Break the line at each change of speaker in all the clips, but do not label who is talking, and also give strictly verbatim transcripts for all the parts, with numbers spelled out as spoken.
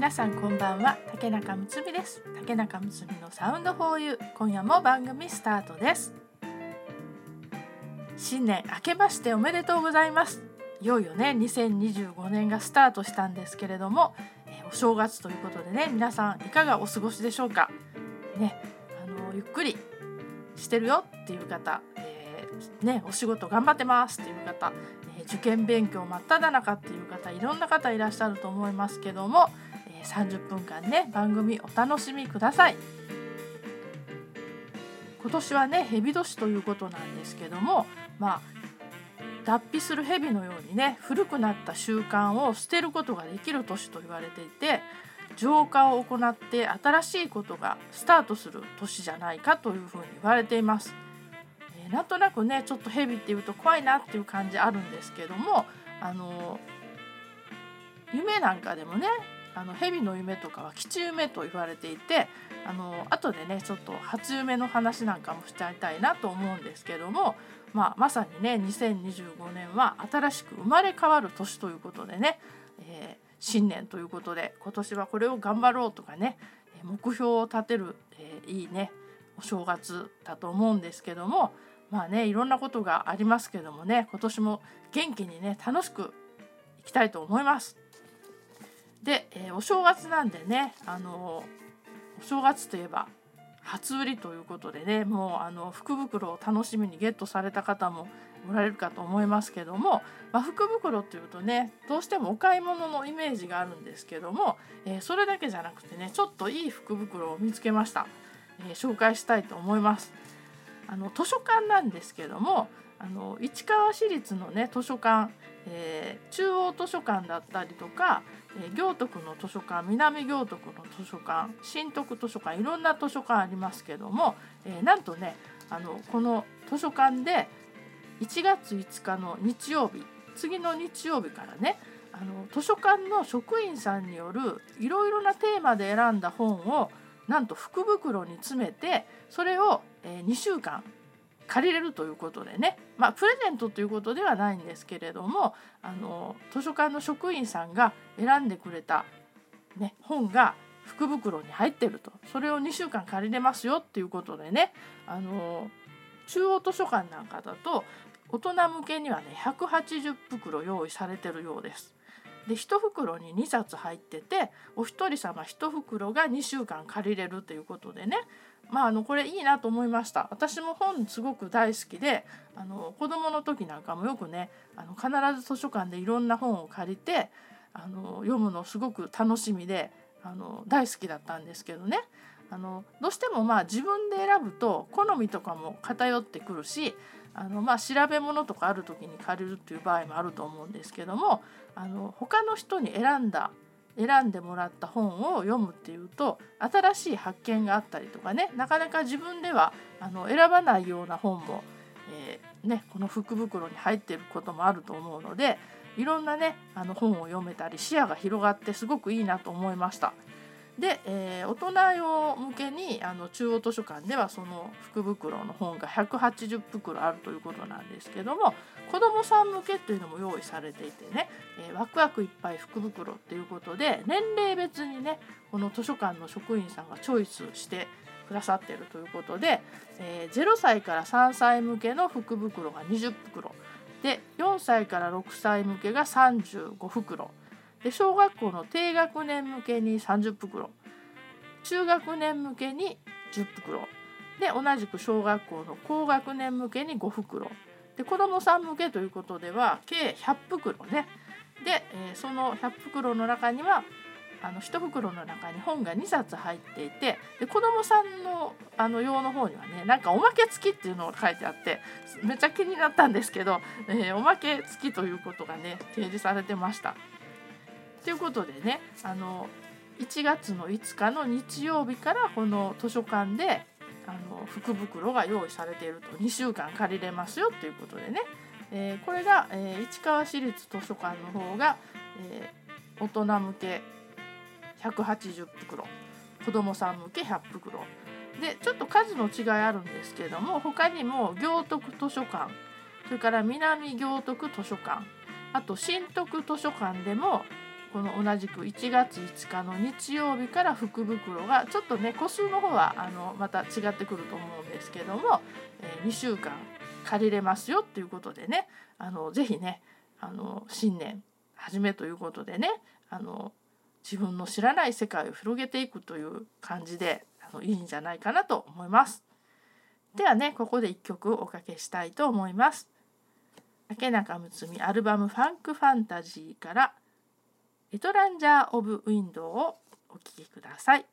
皆さんこんばんは。竹中むつみです。竹中むつみのサウンドフォーユー、今夜も番組スタートです。新年明けましておめでとうございます。いよいよねにせんにじゅうごねんがスタートしたんですけれども、えー、お正月ということでね、皆さんいかがお過ごしでしょうかね。あのゆっくりしてるよっていう方、えーね、お仕事頑張ってますっていう方、えー、受験勉強真っ只中っていう方、いろんな方いらっしゃると思いますけども、えー、さんじゅっぷんかんね番組お楽しみください。今年はね蛇年ということなんですけども、まあ脱皮する蛇のようにね、古くなった習慣を捨てることができる年と言われていて、浄化を行って新しいことがスタートする年じゃないかというふうに言われています。えー、なんとなくねちょっと蛇っていうと怖いなっていう感じあるんですけども、あの夢なんかでもね、あの蛇の夢とかは吉夢と言われていて、あの後でねちょっと初夢の話なんかもしちゃいたいなと思うんですけども、まあ、まさにねにせんにじゅうごねんは新しく生まれ変わる年ということでね、えー、新年ということで今年はこれを頑張ろうとかね、目標を立てる、えー、いいねお正月だと思うんですけども、まあねいろんなことがありますけどもね、今年も元気にね楽しくいきたいと思います。で、えー、お正月なんでね、あのー、お正月といえば初売りということでね、もうあの福袋を楽しみにゲットされた方もおられるかと思いますけども、まあ、福袋というとねどうしてもお買い物のイメージがあるんですけども、えー、それだけじゃなくてね、ちょっといい福袋を見つけました。えー、紹介したいと思います。あの図書館なんですけども、あの市川市立のね図書館、えー、中央図書館だったりとか、えー、行徳の図書館、南行徳の図書館、新徳図書館、いろんな図書館ありますけども、えー、なんとねあのこの図書館でいちがついつかの日曜日、次の日曜日からね、あの図書館の職員さんによるいろいろなテーマで選んだ本をなんと福袋に詰めて、それを、えー、にしゅうかん借りれるということでね、まあプレゼントということではないんですけれども、あの図書館の職員さんが選んでくれた、ね、本が福袋に入ってると、それをにしゅうかん借りれますよっていうことでね、あの中央図書館なんかだと大人向けにはねひゃくはちじゅうふくろ用意されてるようです。でいち袋ににさつ入ってて、お一人様いち袋がにしゅうかん借りれるということでね、まあ、あのこれいいなと思いました。私も本すごく大好きで、あの子供の時なんかもよくね、あの必ず図書館でいろんな本を借りてあの読むのすごく楽しみで、あの大好きだったんですけどね、あのどうしてもまあ自分で選ぶと好みとかも偏ってくるし、あのまあ調べ物とかある時に借りるっていう場合もあると思うんですけども、あの他の人に選んだ選んでもらった本を読むっていうと新しい発見があったりとかね、なかなか自分ではあの選ばないような本も、えーね、この福袋に入っていることもあると思うので、いろんなねあの本を読めたり視野が広がってすごくいいなと思いました。で、えー、大人用向けにあの中央図書館ではその福袋の本がひゃくはちじゅうふくろあるということなんですけども、子どもさん向けというのも用意されていてね、えー、ワクワクいっぱい福袋っていうことで年齢別にねこの図書館の職員さんがチョイスしてくださっているということで、えー、ゼロさいからさんさい向けの福袋がにじゅう袋で、よんさいからろくさい向けがさんじゅうご袋で、小学校の低学年向けにさんじゅう袋、中学年向けにじゅう袋で、同じく小学校の高学年向けにご袋で、子どもさん向けということでは計ひゃく袋ね。で、えー、そのひゃく袋の中にはあのいち袋の中に本がにさつ入っていて、で子どもさんのあの用の方にはねなんかおまけ付きっていうのが書いてあって、めっちゃ気になったんですけど、えー、おまけ付きということがね提示されてました。ということでね、あのいちがつのいつかの日曜日からこの図書館であの福袋が用意されていると、にしゅうかん借りれますよということでね、えー、これが、えー、市川市立図書館の方が、えー、大人向けひゃくはちじゅう袋、子どもさん向けひゃく袋で、ちょっと数の違いあるんですけれども、他にも行徳図書館、それから南行徳図書館、あと新徳図書館でもこの同じくいちがついつかの日曜日から福袋がちょっとね個数の方はあのまた違ってくると思うんですけども、えー、にしゅうかん借りれますよということでね、あのぜひねあの新年初めということでね、あの自分の知らない世界を広げていくという感じであのいいんじゃないかなと思います。ではね、ここでいっきょくおかけしたいと思います。竹中睦美アルバムファンクファンタジーからエトランジャー・オブ・ウィンドウをお聴きください。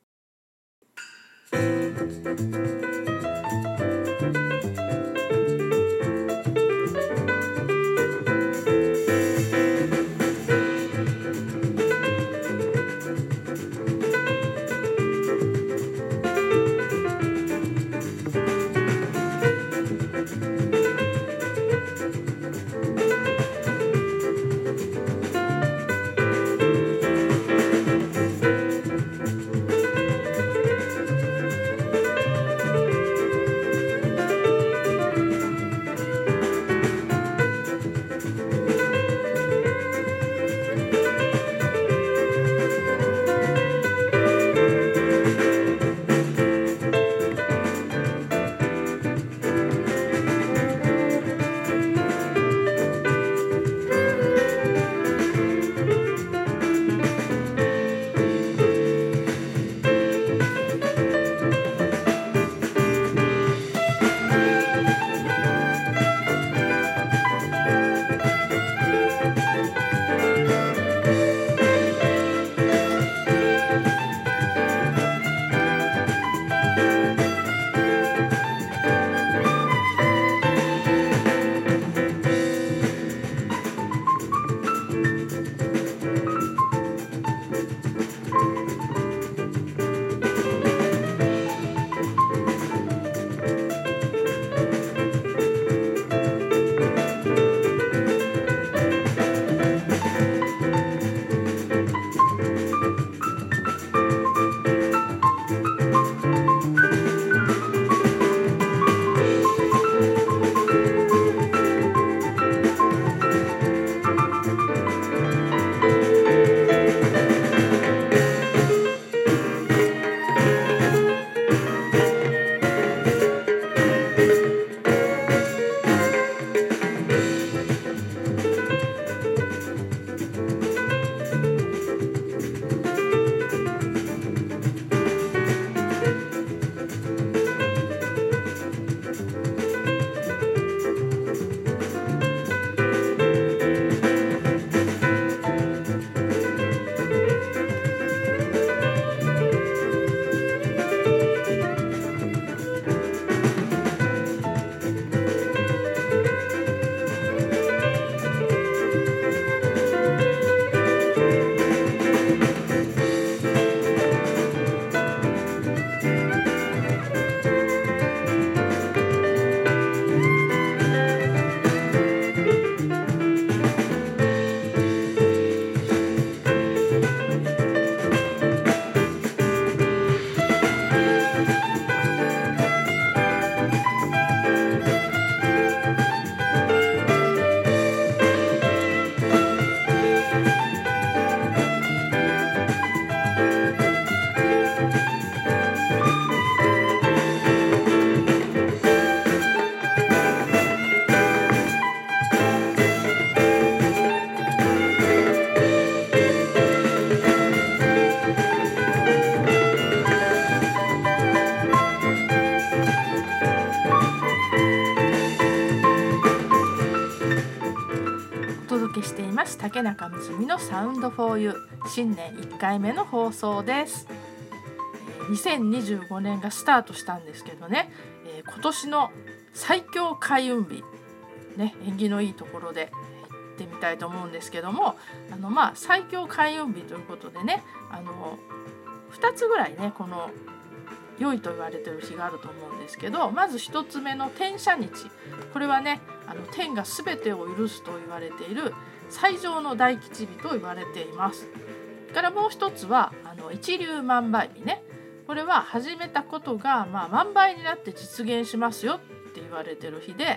竹中睦美のサウンドフォーユー新年いっかいめの放送です。にせんにじゅうごねんがスタートしたんですけどね、えー、今年の最強開運日、ね、縁起のいいところで行ってみたいと思うんですけども、あのまあ最強開運日ということでね、あのふたつぐらいねこの良いと言われている日があると思うんですけど、まずひとつめの天赦日、これはねあの天が全てを許すと言われている最上の大吉日と言われています。からもう一つはあの一粒万倍日ね、これは始めたことが、まあ、万倍になって実現しますよって言われている日で、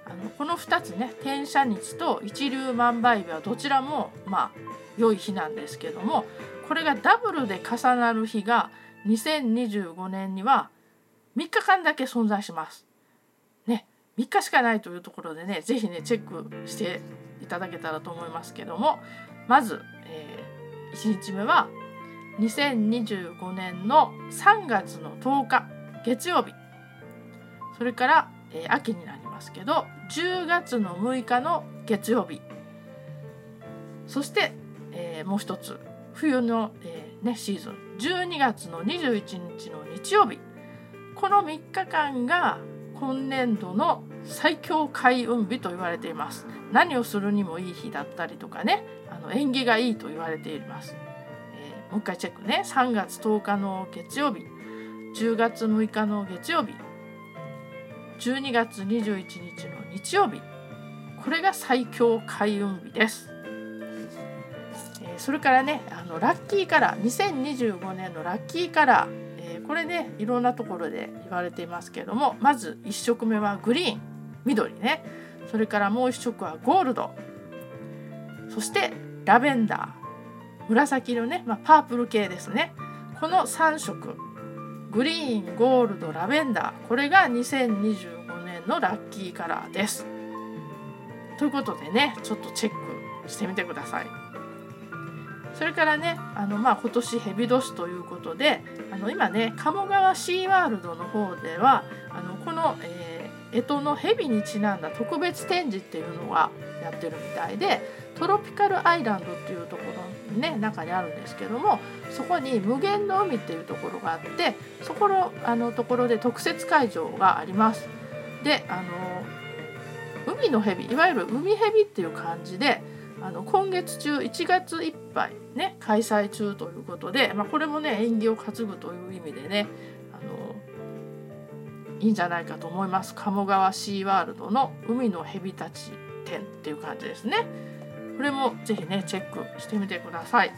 あのこのふたつね、天赦日と一粒万倍日はどちらもまあ良い日なんですけども、これがダブルで重なる日がにせんにじゅうごねんにはみっかかんだけ存在しますね。みっかしかないというところでね、ぜひねチェックしていただけたらと思いますけども、まず、えー、いちにちめはにせんにじゅうごねんのさんがつのとおか月曜日、それから、えー、秋になりますけどじゅうがつのむいかの月曜日、そして、えー、もう一つ冬の、えーね、シーズンじゅうにがつのにじゅういちにちの日曜日、このみっかかんが今年度の最強開運日と言われています。何をするにもいい日だったりとかね、あの縁起がいいと言われています。えー、もう一回チェックね。さんがつとおかの月曜日、じゅうがつむいかの月曜日、じゅうにがつにじゅういちにちの日曜日、これが最強開運日です。えー、それからね、あのラッキーカラー、にせんにじゅうごねんのラッキーカラー、えー、これねいろんなところで言われていますけれども、まずいっしょくめはグリーン、緑ね、それからもういっしょくはゴールド、そしてラベンダー、紫のね、まあ、パープル系ですね。このさんしょく、グリーン、ゴールド、ラベンダー、これがにせんにじゅうごねんのラッキーカラーです。ということでね、ちょっとチェックしてみてください。それからね、あのまあ今年ヘビ年ということで、あの今ね鴨川シーワールドの方ではあのこの、えー、干支のヘビにちなんだ特別展示っていうのがやってるみたいで、トロピカルアイランドっていうところね中にあるんですけども、そこに無限の海っていうところがあって、そこのあのところで特設会場があります。で、あの海のヘビ、いわゆる海ヘビっていう感じで、あの今月中いちがついっぱいね開催中ということで、まあ、これもね縁起を担ぐという意味でね、あのいいんじゃないかと思います。鴨川シーワールドの海のヘビたち展っていう感じですね。これもぜひねチェックしてみてください。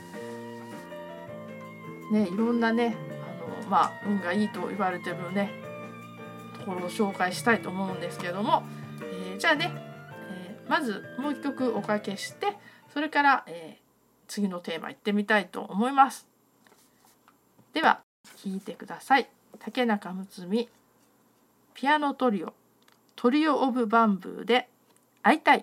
ね、いろんなねあの、まあ、運がいいと言われてるねところを紹介したいと思うんですけども、えー、じゃあね、えー、まずもう一曲おかけして、それから、えー、次のテーマ行ってみたいと思います。では聴いてください。竹中睦美ピアノトリオトリオオブバンブーで会いたい。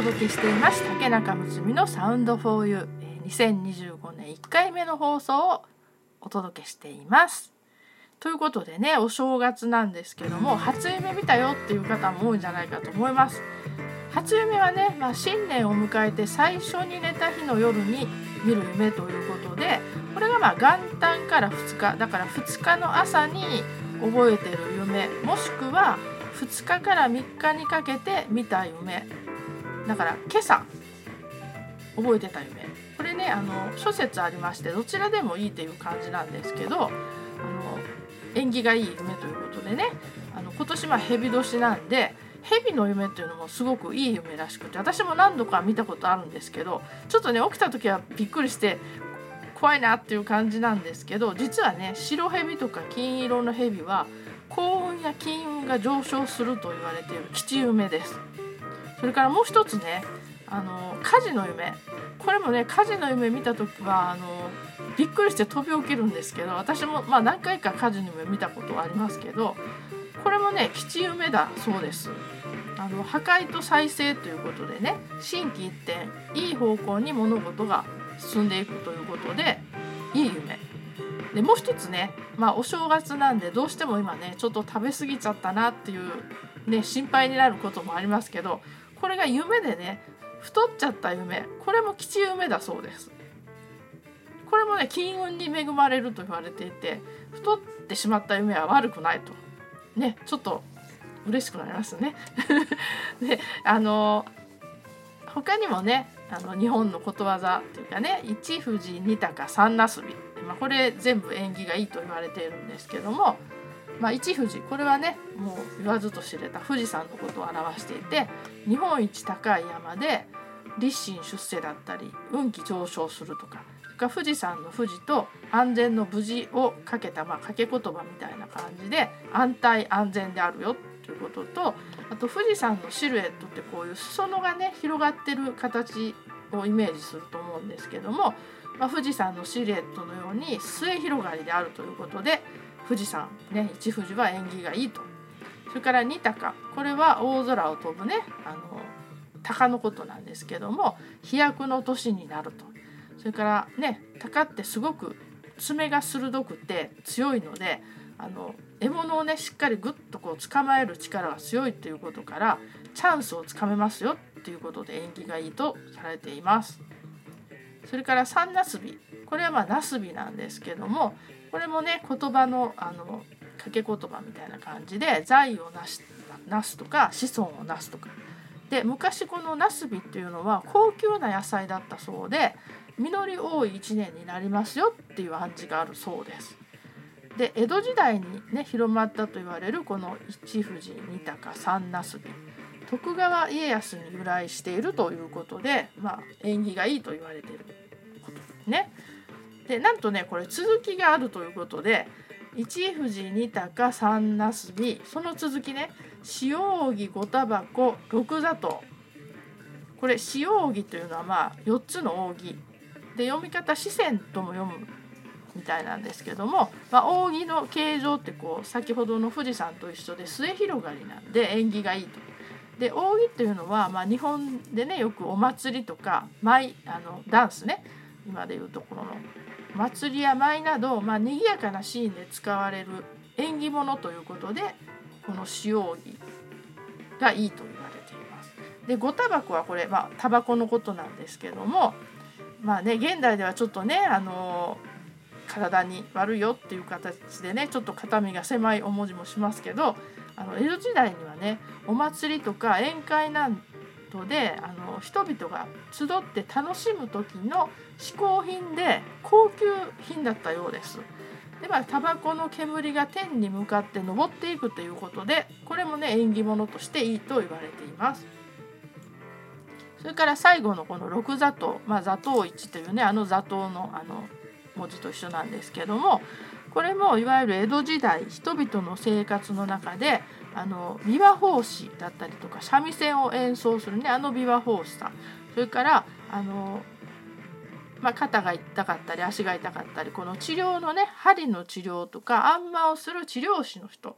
届けしています竹中睦美のサウンドフォーユー、にせんにじゅうごねんいっかいめの放送をお届けしています。ということでね、お正月なんですけども、初夢見たよっていう方も多いんじゃないかと思います。初夢はね、まあ、新年を迎えて最初に寝た日の夜に見る夢ということで、これがまあ元旦からふつかだからふつかの朝に覚えてる夢、もしくはふつかからみっかにかけて見た夢だから今朝覚えてた夢、これねあの諸説ありまして、どちらでもいいという感じなんですけど、あの縁起がいい夢ということでね、あの今年は蛇年なんで、蛇の夢っていうのもすごくいい夢らしくて、私も何度か見たことあるんですけど、ちょっとね起きた時はびっくりして怖いなっていう感じなんですけど、実はね白蛇とか金色の蛇は幸運や金運が上昇すると言われている吉夢です。それからもう一つね、あの火事の夢、これもね火事の夢見た時はあのびっくりして飛び起きるんですけど、私もまあ何回か火事の夢見たことはありますけど、これもね吉夢だそうです。あの破壊と再生ということでね、心機一転いい方向に物事が進んでいくということでいい夢で、もう一つね、まあお正月なんでどうしても今ねちょっと食べ過ぎちゃったなっていうね心配になることもありますけど、これが夢でね太っちゃった夢、これも吉夢だそうです。これもね金運に恵まれると言われていて、太ってしまった夢は悪くないとね、ちょっと嬉しくなりますねで、あの他にもね、あの日本のことわざっていうかね、一富士二鷹三なすび、まあ、これ全部縁起がいいと言われているんですけども、まあ、一富士、これはねもう言わずと知れた富士山のことを表していて、日本一高い山で立身出世だったり運気上昇するとか、それから富士山の富士と安全の無事をかけた、まあ、掛け言葉みたいな感じで安泰安全であるよということと、あと富士山のシルエットってこういう裾野がね広がってる形をイメージすると思うんですけども、まあ、富士山のシルエットのように末広がりであるということで、富士山ね一富士は縁起がいいと。それから二鷹、これは大空を飛ぶねあの鷹のことなんですけども、飛躍の年になると。それからね鷹ってすごく爪が鋭くて強いので、あの獲物をねしっかりグッとこう捕まえる力が強いということから、チャンスをつかめますよっていうことで縁起がいいとされています。それから三なすび、これはまあなすびなんですけども、これもね言葉のあの掛け言葉みたいな感じで、財をなしなすとか子孫をなすとかで、昔このなすびっていうのは高級な野菜だったそうで、実り多い一年になりますよっていう暗示があるそうです。で江戸時代にね広まったと言われるこの一富士二鷹三なすび、徳川家康に由来しているということで、まあ、縁起がいいと言われていることですね。でなんとねこれ続きがあるということで、一富士二鷹三なすび、その続きね、四扇五タバコ六座頭、これ四扇というのはまあよっつの扇で、読み方四川とも読むみたいなんですけども、まあ、扇の形状ってこう先ほどの富士山と一緒で末広がりなんで縁起がいいと。で扇っていうのは、まあ、日本でねよくお祭りとか舞あのダンスね、今でいうところの祭りや舞など、まあ、賑やかなシーンで使われる縁起物ということで、この四扇がいいと言われています。で五タバコはこれ、まあ、タバコのことなんですけども、まあね現代ではちょっとねあの体に悪いよっていう形でねちょっと肩身が狭いお文字もしますけど、あの江戸時代にはねお祭りとか宴会などであの人々が集って楽しむ時の嗜好品で高級品だったようです。でまあタバコの煙が天に向かって昇っていくということで、これもね縁起物としていいと言われています。それから最後のこの六座頭、まあ、座頭市というねあの座頭のあの文字と一緒なんですけども、これもいわゆる江戸時代人々の生活の中であの琵琶法師だったりとか三味線を演奏するねあの琵琶法師さん、それからあの、まあ、肩が痛かったり足が痛かったり、この治療のね針の治療とかあんまをする治療師の人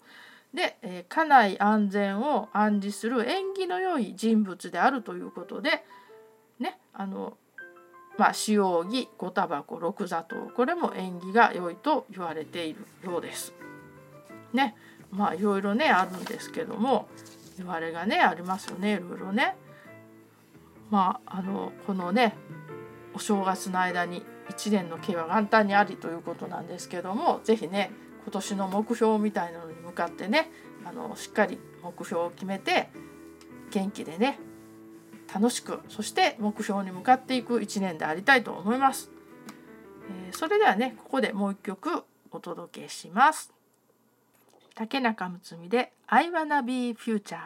で、えー、家内安全を暗示する縁起の良い人物であるということでね、あのまあ使用儀、ごタバコ、六砂糖、これも縁起が良いと言われているようですね。まあいろいろねあるんですけども、言われがねありますよね、いろいろね。まああのこのねお正月の間に一年の計は元旦にありということなんですけども、ぜひね今年の目標みたいなのに向かってね、あのしっかり目標を決めて元気でね楽しく、そして目標に向かっていく一年でありたいと思います。えー、それではねここでもう一曲お届けします。竹中睦美で I wanna be future。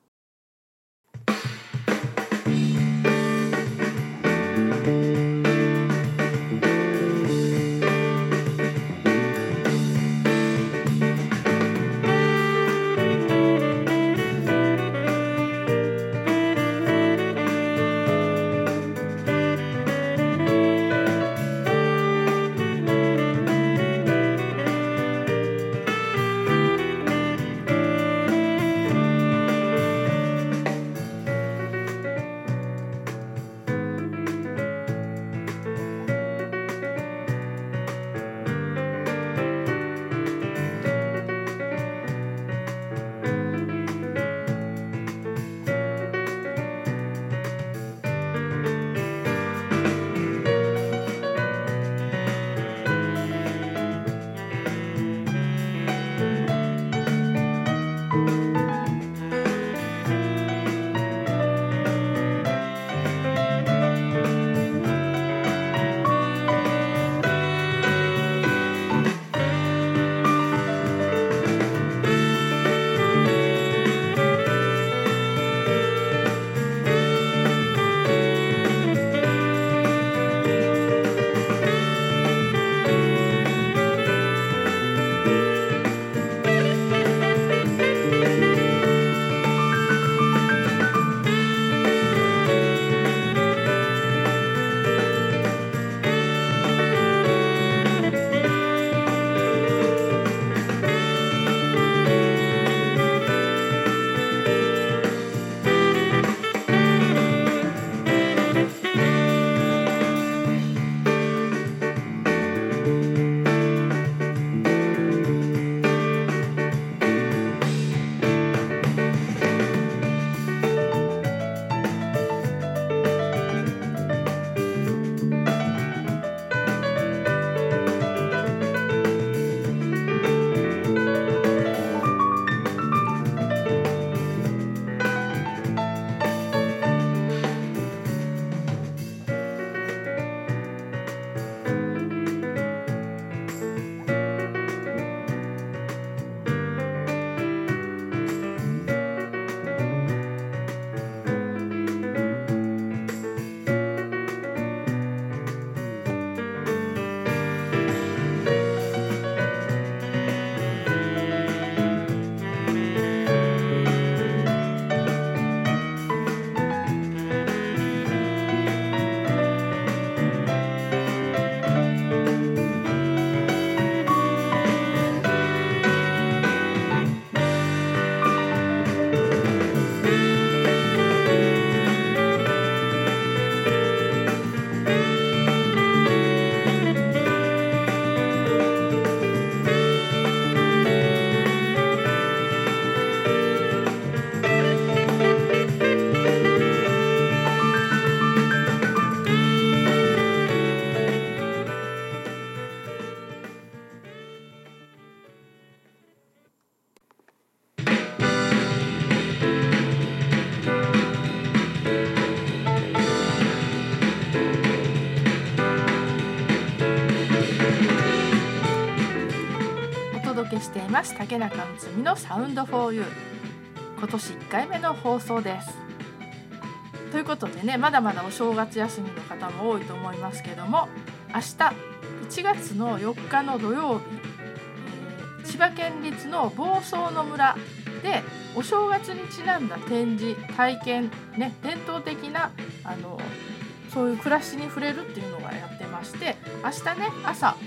しています竹中睦美のサウンドフォーユー、今年いっかいめの放送です。ということでね、まだまだお正月休みの方も多いと思いますけども、明日いちがつのよっかの土曜日、えー、千葉県立の房総の村でお正月にちなんだ展示体験ね、伝統的なあのそういう暮らしに触れるっていうのがやってまして、明日ね朝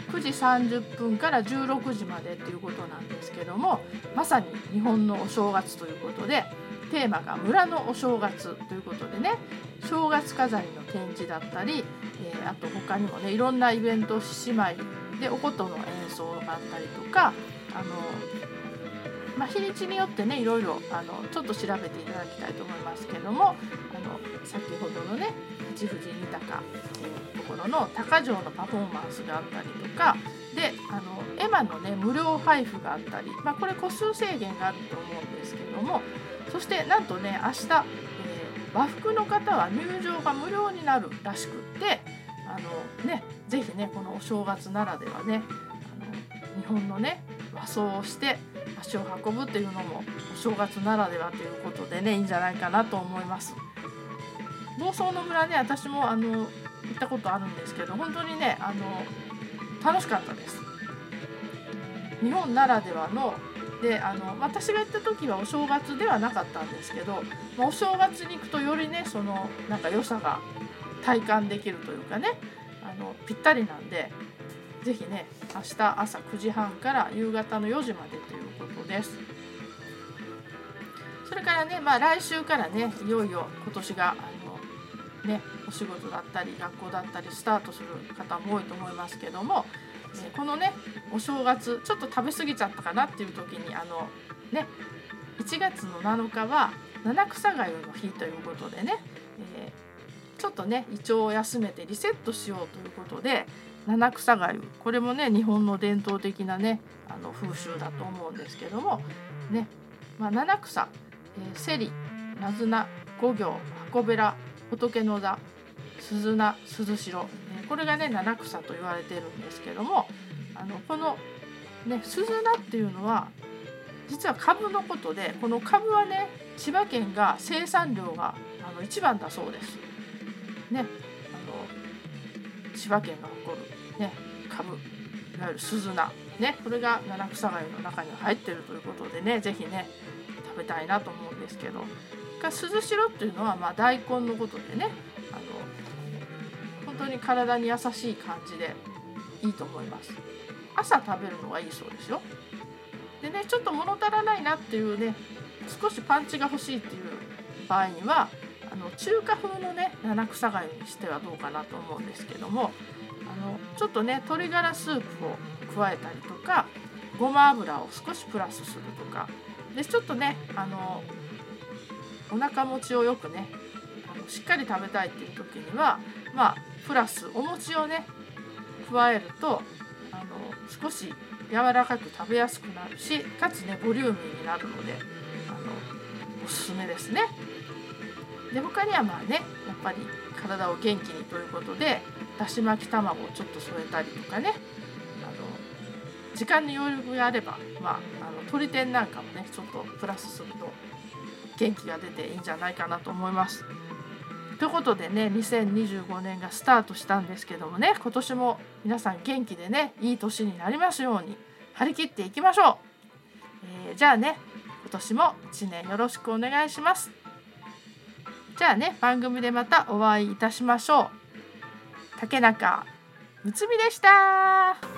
くじさんじゅっぷんからじゅうろくじまでということなんですけども、まさに日本のお正月ということで、テーマが村のお正月ということでね、正月飾りの展示だったり、えー、あと他にもねいろんなイベント、獅子舞でお琴の演奏があったりとか、あの、まあ、日にちによってねいろいろあのちょっと調べていただきたいと思いますけども、あの先ほどのね八富士二鷹っていうところの鷹匠のパフォーマンスがあったりとかで、あの絵馬のね無料配布があったり、まあ、これ個数制限があると思うんですけども、そしてなんとね明日、えー、和服の方は入場が無料になるらしくって、あのねぜひねこのお正月ならではね、あの日本のね和装をして足を運ぶっていうのもお正月ならではということでねいいんじゃないかなと思います。房総の村ね、私もあの行ったことあるんですけど、本当にねあの楽しかったです。日本ならではので、あの私が行った時はお正月ではなかったんですけど、お正月に行くとよりねそのなんか良さが体感できるというかね、あのぴったりなんで、ぜひね明日朝くじはんから夕方のよじまでということです。それからね、まあ、来週からねいよいよ今年があの、ね、お仕事だったり学校だったりスタートする方も多いと思いますけども、えこのねお正月ちょっと食べ過ぎちゃったかなっていう時に、あのねいちがつのなのかは七草がゆの日ということでね、えー、ちょっとね胃腸を休めてリセットしようということで、七草がゆ、これもね日本の伝統的なねあの風習だと思うんですけどもね、まあ、七草、えー、セリ、ナズナ、五行、箱べら、仏の座、鈴菜、鈴代、これがね七草と言われているんですけども、あのこのね鈴菜っていうのは実は株のことで、この株はね千葉県が生産量があの一番だそうですね。あの千葉県が誇るね株、いわゆる鈴菜ね、これが七草がゆの中に入っているということでね、ぜひね食べたいなと思うんですけど、鈴代っていうのはまあ大根のことでね、あの本当に体に優しい感じでいいと思います。朝食べるのがいいそうですよ。でね、ちょっと物足らないなっていうね、少しパンチが欲しいっていう場合には、あの中華風のね七草がゆにしてはどうかなと思うんですけども、あのちょっとね鶏ガラスープを加えたりとか、ごま油を少しプラスするとかで、ちょっとねあのお腹持ちをよくねあのしっかり食べたいっていう時には、まあプラスお餅をね加えると、あの少し柔らかく食べやすくなるし、かつねボリューミーになるので、あのおすすめですね。で他にはまあねやっぱり体を元気にということで、だし巻き卵をちょっと添えたりとかね、あの時間に余裕があれば、まあ、あの鶏天なんかもねちょっとプラスすると元気が出ていいんじゃないかなと思います。ということでね、にせんにじゅうごねんがスタートしたんですけどもね、今年も皆さん元気でねいい年になりますように張り切っていきましょう。えー、じゃあね今年もいちねんよろしくお願いします。じゃあね番組でまたお会いいたしましょう。竹中むつみでした。